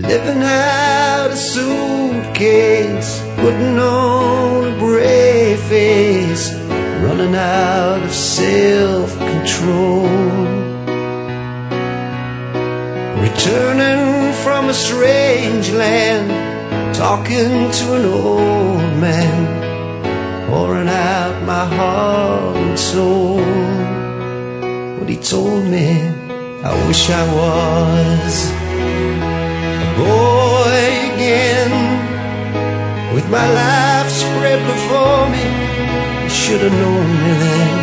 living out a suitcase, putting on a brave face, running out of self-control, returning from a strange land, talking to an old man, pouring out my heart and soul. But he told me I wish I was a boy again, with my life spread before me. You should have known me then.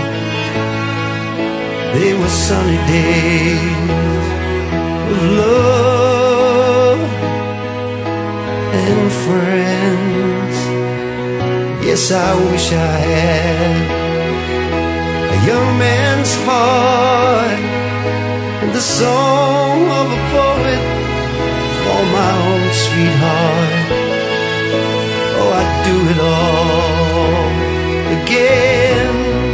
They were sunny days of love and friends. Yes, I wish I had a young man's heart and the song of a poet for my own sweetheart. Oh, I'd do it all again.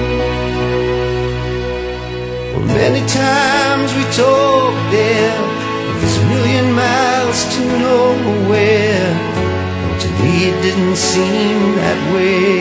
Well, many times we talked there of this million miles to nowhere. But to me it didn't seem that way.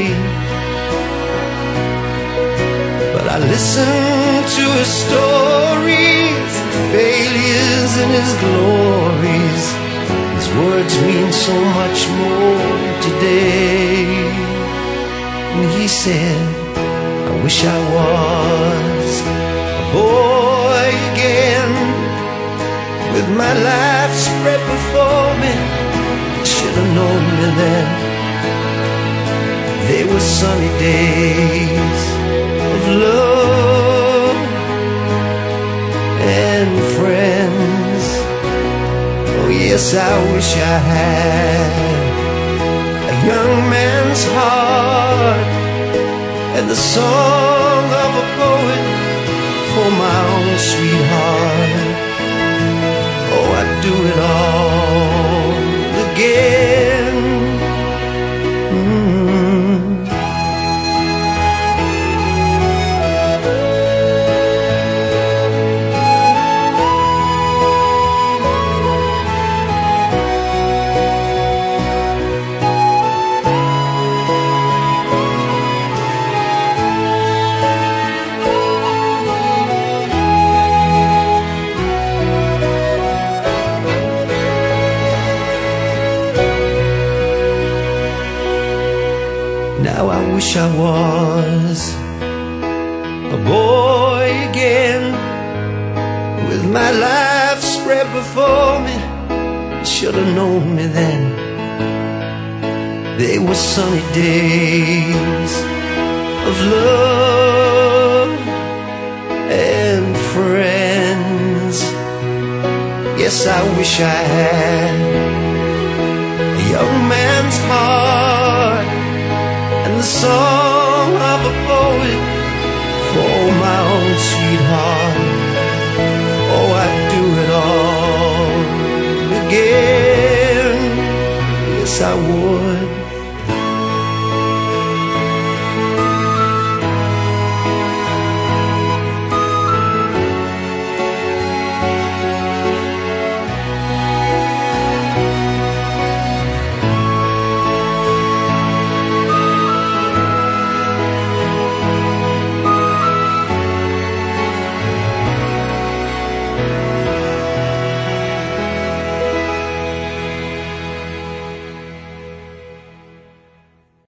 But I listened to his stories, failures and his glories. His words mean so much more today. And he said, I wish I was a boy again, with my life spread before me. Should have known me then. They were sunny days of love and friends. Oh yes, I wish I had a young man's heart and the song of a poet for my own sweetheart. Oh, I'd do it all again. Now I wish I was a boy again, with my life spread before me. You should have known me then. They were sunny days of love and friends. Yes, I wish I had a young man's heart and the song of a poet for my own sweetheart. Oh, I'd do it all again. Yes, I would.